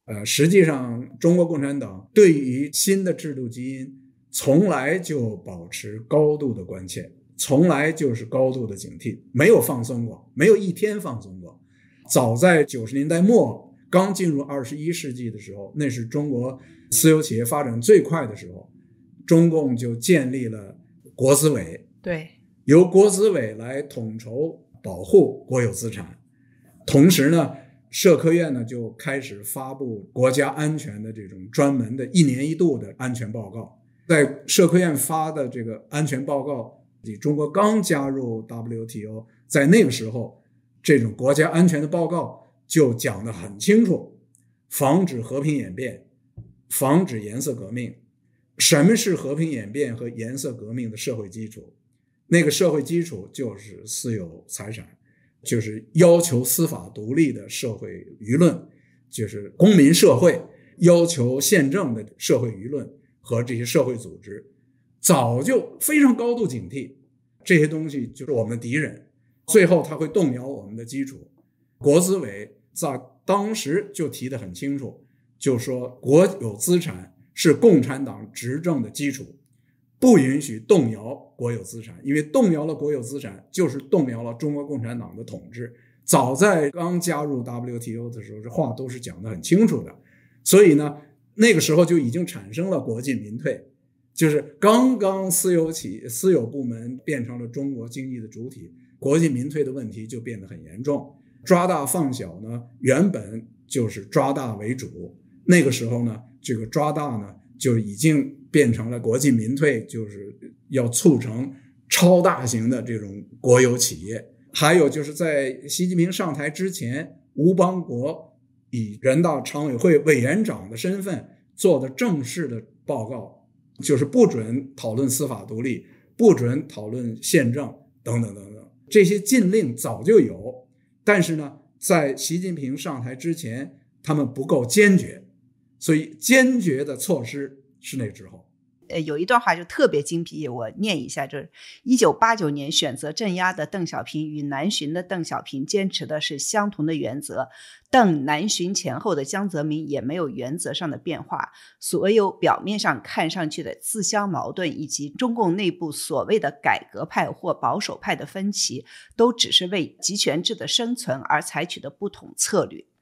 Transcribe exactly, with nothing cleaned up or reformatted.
呃，实际上中国共产党对于新的制度基因从来就保持高度的关切，从来就是高度的警惕，没有放松过，没有一天放松过。早在九十年代末刚进入二十一世纪的时候，那是中国私有企业发展最快的时候，中共就建立了国资委， 对， 由国资委来统筹保护国有资产。同时呢，社科院呢就开始发布国家安全的这种专门的一年一度的安全报告。在社科院发的这个安全报告，中国刚加入 W T O， 在那个时候这种国家安全的报告就讲得很清楚，防止和平演变，防止颜色革命。什么是和平演变和颜色革命的社会基础？那个社会基础就是私有财产，就是要求司法独立的社会舆论，就是公民社会，要求宪政的社会舆论和这些社会组织早就非常高度警惕，这些东西就是我们的敌人，最后它会动摇我们的基础。国资委在当时就提得很清楚，就说国有资产是共产党执政的基础，不允许动摇国有资产，因为动摇了国有资产就是动摇了中国共产党的统治。早在刚加入 W T O 的时候，这话都是讲得很清楚的。所以呢，那个时候就已经产生了国进民退，就是刚刚私有企私有部门变成了中国经济的主体，国进民退的问题就变得很严重。抓大放小呢，原本就是抓大为主，那个时候呢，这个抓大呢就已经变成了国进民退，就是要促成超大型的这种国有企业。还有就是在习近平上台之前，吴邦国以人大常委会委员长的身份做的正式的报告，就是不准讨论司法独立，不准讨论宪政等等等等，这些禁令早就有，但是呢，在习近平上台之前，他们不够坚决，所以坚决的措施是那之后。 呃，有一段话就特别精辟，我念一下，就是一九八九年选择镇压的邓小平与南巡的邓小平坚持的是相同的原则，邓南巡前后的江泽民也没有原则上的变化，所有表面上看上去的自相矛盾以及中共内部所谓的改革派或保守派的分歧，都只是为集权制的生存而采取的不同策略。